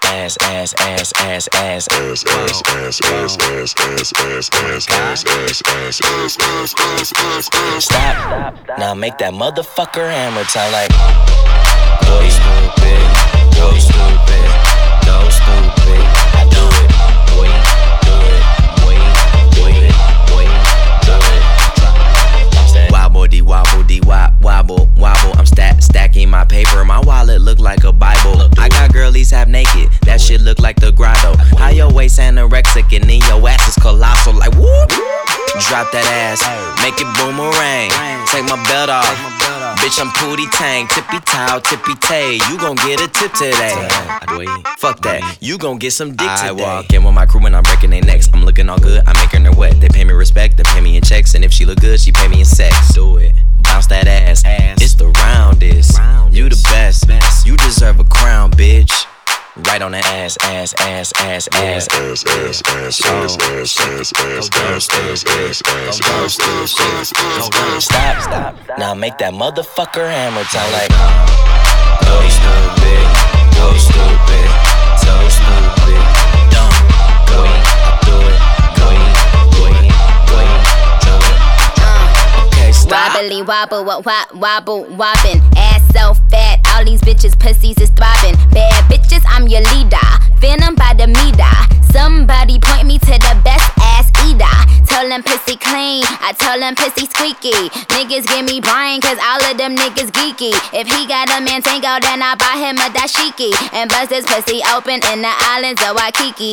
ass, ass, ass, ass, ass, ass, ass, ass, ass, ass, ass, ass, ass, ass, ass. Stop. Now make that motherfucker hammer time like. Go stupid, go stupid, go stupid. I do it, boy, do it, boy, do it, boy, do it. Wobble dee wobble dee wobble wobble. I'm stacking my paper. My wallet look like a Bible. I got girlies half naked. That shit look like the grotto. How your waist anorexic and then your ass is colossal. Like whoop. Drop that ass, make it boomerang. Take my belt off, bitch I'm Pootie Tang. Tippy towel, tippy tay. You gon' get a tip today. Fuck that, you gon' get some dick today. I walk in with my crew and I'm breaking their necks. I'm looking all good, I'm making her wet. They pay me respect, they pay me in checks. And if she look good, she pay me in sex. Do it, bounce that ass. It's the roundest, you the best. You deserve a crown, bitch. Right on the ass, ass, ass, ass, ass, ass, ass, ass, ass, ass, ass. Stop. Now make that motherfucker hammer time like. Go stupid, go stupid, so stupid. Dumb, go do it, go do it. Okay, stop. Wobbly wobble, wobble, wobbin'. Ass so fat, all these bitches pussies is throbbing. Bad bitches, I'm your leader. Venom by the meter. Somebody point me to the best ass eater. Tell them pussy clean, I tell them pussy squeaky. Niggas give me brain, cause all of them niggas geeky. If he got a Mantango, then I buy him a dashiki. And bust his pussy open in the islands of Waikiki.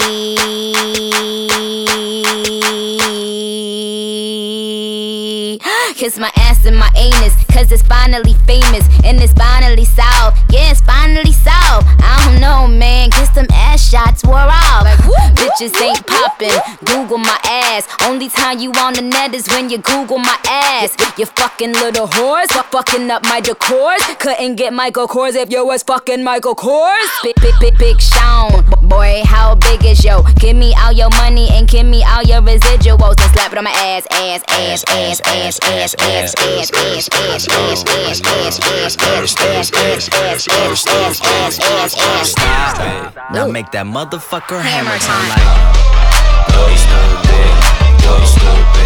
Kiss my ass and my anus, cause it's finally famous. And it's finally solved, yeah, it's finally solved. I don't know, man, kiss them ass shots wore off. Like, bitches ain't poppin', Google my ass. Only time you on the net is when you Google my ass. You fucking little whores, fucking up my decors. Couldn't get Michael Kors if you was fucking Michael Kors. Big Sean, boy, how big is yo? Give me all your money and give me all your residuals and slap it on my ass, ass, ass, ass, ass, ass, ass, ass, ass, ass, ass, ass, ass, ass, ass. Stop. Now make that motherfucker hammer time like. Go stupid, go stupid.